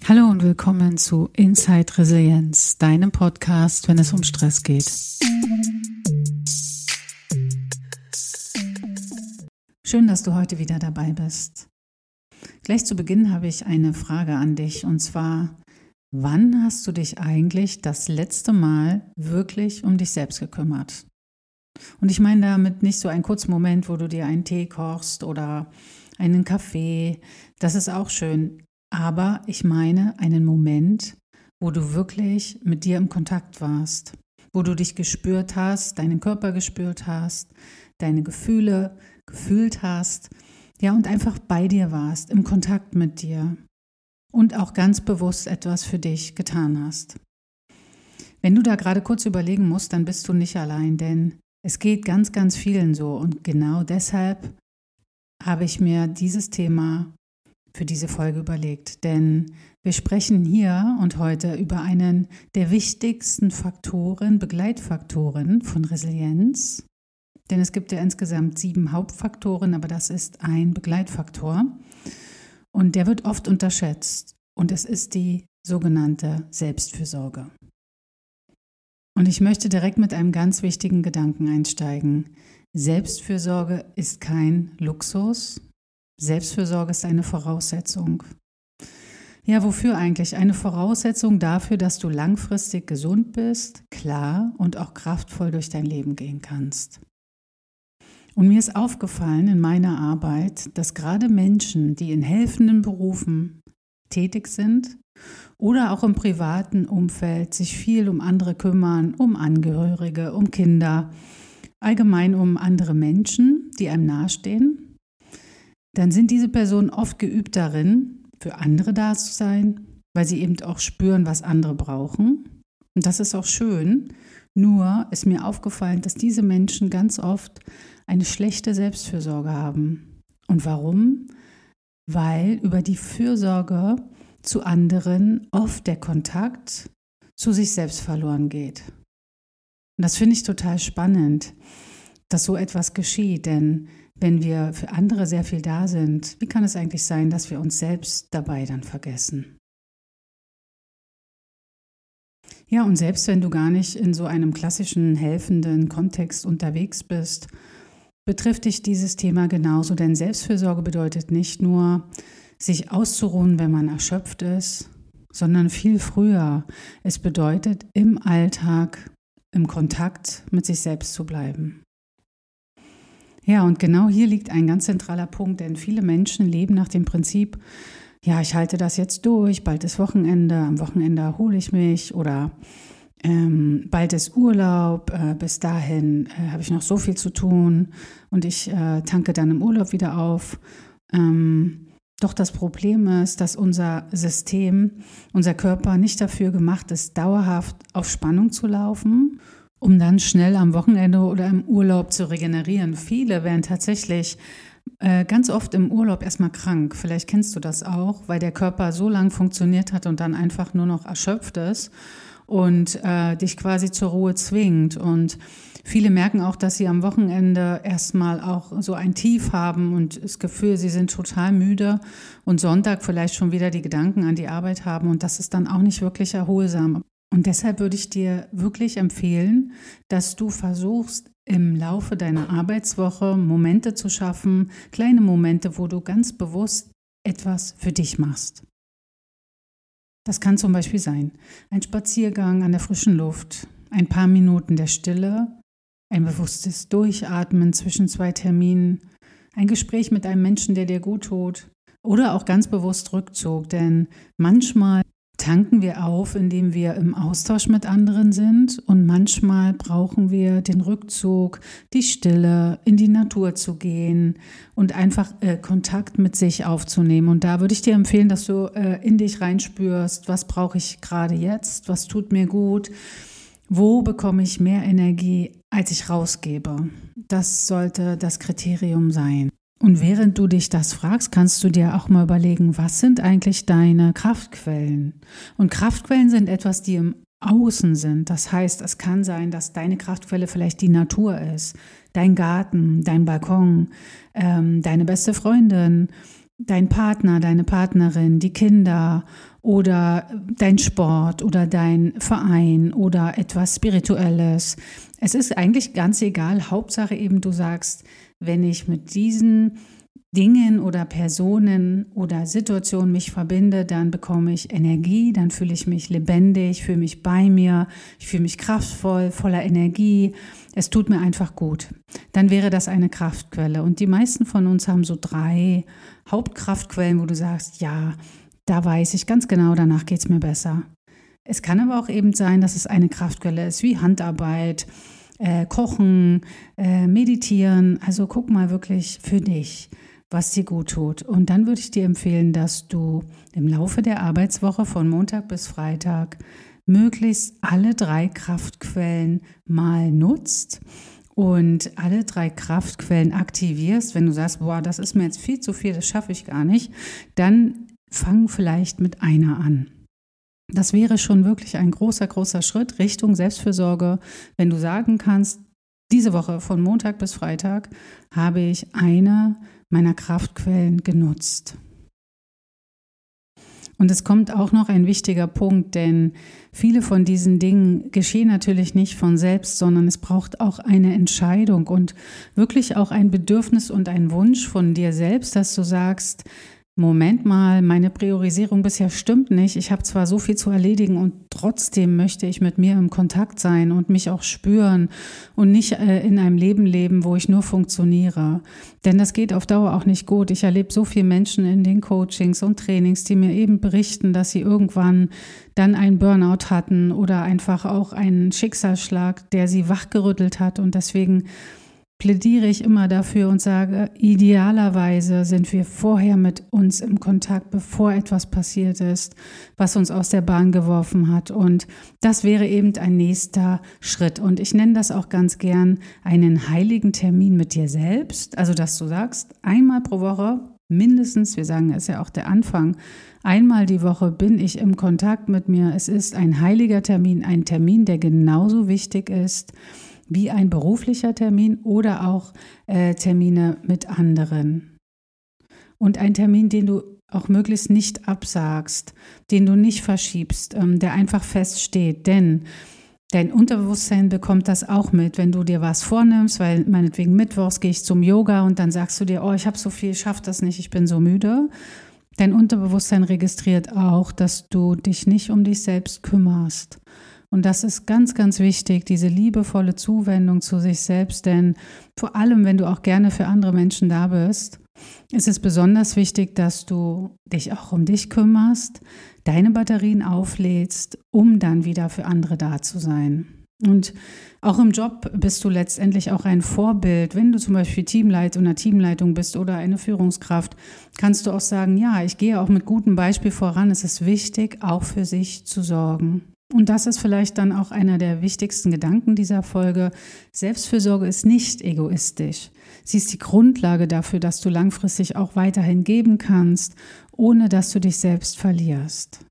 Hallo und willkommen zu Inside Resilienz, deinem Podcast, wenn es um Stress geht. Schön, dass du heute wieder dabei bist. Gleich zu Beginn habe ich eine Frage an dich und zwar, wann hast du dich eigentlich das letzte Mal wirklich um dich selbst gekümmert? Und ich meine damit nicht so einen kurzen Moment, wo du dir einen Tee kochst oder einen Kaffee, das ist auch schön. Aber ich meine einen Moment, wo du wirklich mit dir im Kontakt warst, wo du dich gespürt hast, deinen Körper gespürt hast, deine Gefühle gefühlt hast, ja, und einfach bei dir warst, im Kontakt mit dir und auch ganz bewusst etwas für dich getan hast. Wenn du da gerade kurz überlegen musst, dann bist du nicht allein, denn es geht ganz, ganz vielen so und genau deshalb habe ich mir dieses Thema für diese Folge überlegt, denn wir sprechen hier und heute über einen der wichtigsten Faktoren, Begleitfaktoren von Resilienz, denn es gibt ja insgesamt 7 Hauptfaktoren, aber das ist ein Begleitfaktor und der wird oft unterschätzt und es ist die sogenannte Selbstfürsorge. Und ich möchte direkt mit einem ganz wichtigen Gedanken einsteigen. Selbstfürsorge ist kein Luxus. Selbstfürsorge ist eine Voraussetzung. Ja, wofür eigentlich? Eine Voraussetzung dafür, dass du langfristig gesund bist, klar und auch kraftvoll durch dein Leben gehen kannst. Und mir ist aufgefallen in meiner Arbeit, dass gerade Menschen, die in helfenden Berufen tätig sind oder auch im privaten Umfeld sich viel um andere kümmern, um Angehörige, um Kinder, allgemein um andere Menschen, die einem nahestehen, dann sind diese Personen oft geübt darin, für andere da zu sein, weil sie eben auch spüren, was andere brauchen. Und das ist auch schön. Nur ist mir aufgefallen, dass diese Menschen ganz oft eine schlechte Selbstfürsorge haben. Und warum? Weil über die Fürsorge zu anderen oft der Kontakt zu sich selbst verloren geht. Und das finde ich total spannend, dass so etwas geschieht, denn wenn wir für andere sehr viel da sind, wie kann es eigentlich sein, dass wir uns selbst dabei dann vergessen? Ja, und selbst wenn du gar nicht in so einem klassischen helfenden Kontext unterwegs bist, betrifft dich dieses Thema genauso, denn Selbstfürsorge bedeutet nicht nur, sich auszuruhen, wenn man erschöpft ist, sondern viel früher. Es bedeutet, im Alltag, im Kontakt mit sich selbst zu bleiben. Ja, und genau hier liegt ein ganz zentraler Punkt, denn viele Menschen leben nach dem Prinzip, ja, ich halte das jetzt durch, bald ist Wochenende, am Wochenende erhole ich mich oder bald ist Urlaub, bis dahin habe ich noch so viel zu tun und ich tanke dann im Urlaub wieder auf. Doch das Problem ist, dass unser System, unser Körper nicht dafür gemacht ist, dauerhaft auf Spannung zu laufen, um dann schnell am Wochenende oder im Urlaub zu regenerieren. Viele werden tatsächlich ganz oft im Urlaub erstmal krank. Vielleicht kennst du das auch, weil der Körper so lang funktioniert hat und dann einfach nur noch erschöpft ist und dich quasi zur Ruhe zwingt. Und viele merken auch, dass sie am Wochenende erstmal auch so ein Tief haben und das Gefühl, sie sind total müde und Sonntag vielleicht schon wieder die Gedanken an die Arbeit haben und das ist dann auch nicht wirklich erholsam. Und deshalb würde ich dir wirklich empfehlen, dass du versuchst, im Laufe deiner Arbeitswoche Momente zu schaffen, kleine Momente, wo du ganz bewusst etwas für dich machst. Das kann zum Beispiel sein, ein Spaziergang an der frischen Luft, ein paar Minuten der Stille, ein bewusstes Durchatmen zwischen 2 Terminen, ein Gespräch mit einem Menschen, der dir gut tut oder auch ganz bewusst Rückzug, denn manchmal tanken wir auf, indem wir im Austausch mit anderen sind und manchmal brauchen wir den Rückzug, die Stille, in die Natur zu gehen und einfach Kontakt mit sich aufzunehmen. Und da würde ich dir empfehlen, dass du in dich reinspürst, was brauche ich gerade jetzt, was tut mir gut, wo bekomme ich mehr Energie, als ich rausgebe. Das sollte das Kriterium sein. Und während du dich das fragst, kannst du dir auch mal überlegen, was sind eigentlich deine Kraftquellen? Und Kraftquellen sind etwas, die im Außen sind. Das heißt, es kann sein, dass deine Kraftquelle vielleicht die Natur ist, dein Garten, dein Balkon, deine beste Freundin, dein Partner, deine Partnerin, die Kinder oder dein Sport oder dein Verein oder etwas Spirituelles. Es ist eigentlich ganz egal. Hauptsache eben, du sagst, wenn ich mit diesen Dingen oder Personen oder Situationen mich verbinde, dann bekomme ich Energie, dann fühle ich mich lebendig, fühle mich bei mir, ich fühle mich kraftvoll, voller Energie. Es tut mir einfach gut. Dann wäre das eine Kraftquelle. Und die meisten von uns haben so 3 Hauptkraftquellen, wo du sagst, ja, da weiß ich ganz genau, danach geht es mir besser. Es kann aber auch eben sein, dass es eine Kraftquelle ist, wie Handarbeit, Kochen, Meditieren. Also guck mal wirklich für dich, was dir gut tut. Und dann würde ich dir empfehlen, dass du im Laufe der Arbeitswoche von Montag bis Freitag möglichst alle 3 Kraftquellen mal nutzt und alle 3 Kraftquellen aktivierst. Wenn du sagst, boah, das ist mir jetzt viel zu viel, das schaffe ich gar nicht, dann fang vielleicht mit einer an. Das wäre schon wirklich ein großer, großer Schritt Richtung Selbstfürsorge, wenn du sagen kannst, diese Woche von Montag bis Freitag habe ich eine meiner Kraftquellen genutzt. Und es kommt auch noch ein wichtiger Punkt, denn viele von diesen Dingen geschehen natürlich nicht von selbst, sondern es braucht auch eine Entscheidung und wirklich auch ein Bedürfnis und ein Wunsch von dir selbst, dass du sagst, Moment mal, meine Priorisierung bisher stimmt nicht. Ich habe zwar so viel zu erledigen und trotzdem möchte ich mit mir im Kontakt sein und mich auch spüren und nicht in einem Leben leben, wo ich nur funktioniere. Denn das geht auf Dauer auch nicht gut. Ich erlebe so viele Menschen in den Coachings und Trainings, die mir eben berichten, dass sie irgendwann dann einen Burnout hatten oder einfach auch einen Schicksalsschlag, der sie wachgerüttelt hat. Und deswegen plädiere ich immer dafür und sage, idealerweise sind wir vorher mit uns im Kontakt, bevor etwas passiert ist, was uns aus der Bahn geworfen hat. Und das wäre eben ein nächster Schritt. Und ich nenne das auch ganz gern einen heiligen Termin mit dir selbst. Also, dass du sagst, einmal pro Woche mindestens, wir sagen, es ist ja auch der Anfang, einmal die Woche bin ich im Kontakt mit mir. Es ist ein heiliger Termin, ein Termin, der genauso wichtig ist wie ein beruflicher Termin oder auch Termine mit anderen. Und ein Termin, den du auch möglichst nicht absagst, den du nicht verschiebst, der einfach feststeht. Denn dein Unterbewusstsein bekommt das auch mit, wenn du dir was vornimmst, weil meinetwegen mittwochs gehe ich zum Yoga und dann sagst du dir, oh, ich habe so viel, ich schaffe das nicht, ich bin so müde. Dein Unterbewusstsein registriert auch, dass du dich nicht um dich selbst kümmerst. Und das ist ganz, ganz wichtig, diese liebevolle Zuwendung zu sich selbst, denn vor allem, wenn du auch gerne für andere Menschen da bist, ist es besonders wichtig, dass du dich auch um dich kümmerst, deine Batterien auflädst, um dann wieder für andere da zu sein. Und auch im Job bist du letztendlich auch ein Vorbild. Wenn du zum Beispiel Teamleitung bist oder eine Führungskraft, kannst du auch sagen, ja, ich gehe auch mit gutem Beispiel voran. Es ist wichtig, auch für sich zu sorgen. Und das ist vielleicht dann auch einer der wichtigsten Gedanken dieser Folge. Selbstfürsorge ist nicht egoistisch. Sie ist die Grundlage dafür, dass du langfristig auch weiterhin geben kannst, ohne dass du dich selbst verlierst.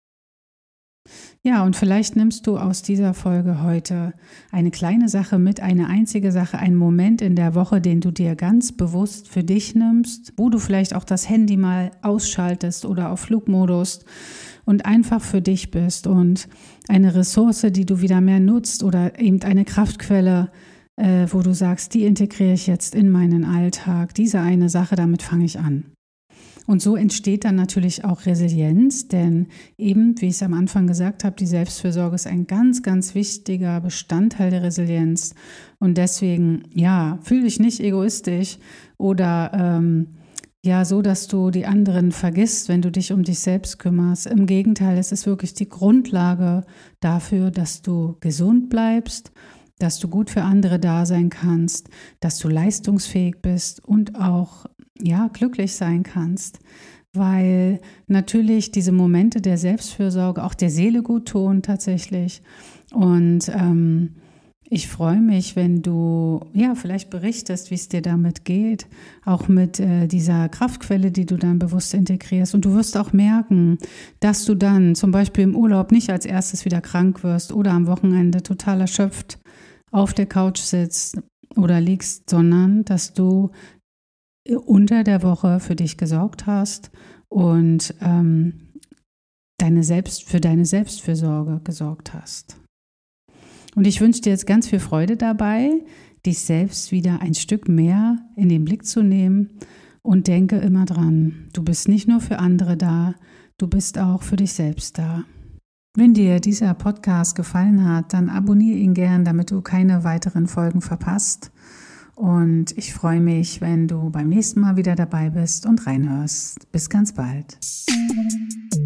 Ja, und vielleicht nimmst du aus dieser Folge heute eine kleine Sache mit, eine einzige Sache, einen Moment in der Woche, den du dir ganz bewusst für dich nimmst, wo du vielleicht auch das Handy mal ausschaltest oder auf Flugmodus und einfach für dich bist und eine Ressource, die du wieder mehr nutzt oder eben eine Kraftquelle, wo du sagst, die integriere ich jetzt in meinen Alltag, diese eine Sache, damit fange ich an. Und so entsteht dann natürlich auch Resilienz, denn eben, wie ich es am Anfang gesagt habe, die Selbstfürsorge ist ein ganz, ganz wichtiger Bestandteil der Resilienz. Und deswegen, ja, fühle dich nicht egoistisch oder so, dass du die anderen vergisst, wenn du dich um dich selbst kümmerst. Im Gegenteil, es ist wirklich die Grundlage dafür, dass du gesund bleibst, dass du gut für andere da sein kannst, dass du leistungsfähig bist und auch glücklich sein kannst, weil natürlich diese Momente der Selbstfürsorge auch der Seele gut tun tatsächlich. Und ich freue mich, wenn du vielleicht berichtest, wie es dir damit geht, auch mit dieser Kraftquelle, die du dann bewusst integrierst. Und du wirst auch merken, dass du dann zum Beispiel im Urlaub nicht als erstes wieder krank wirst oder am Wochenende total erschöpft auf der Couch sitzt oder liegst, sondern dass du unter der Woche für dich gesorgt hast und für deine Selbstfürsorge gesorgt hast. Und ich wünsche dir jetzt ganz viel Freude dabei, dich selbst wieder ein Stück mehr in den Blick zu nehmen und denke immer dran, du bist nicht nur für andere da, du bist auch für dich selbst da. Wenn dir dieser Podcast gefallen hat, dann abonniere ihn gern, damit du keine weiteren Folgen verpasst. Und ich freue mich, wenn du beim nächsten Mal wieder dabei bist und reinhörst. Bis ganz bald.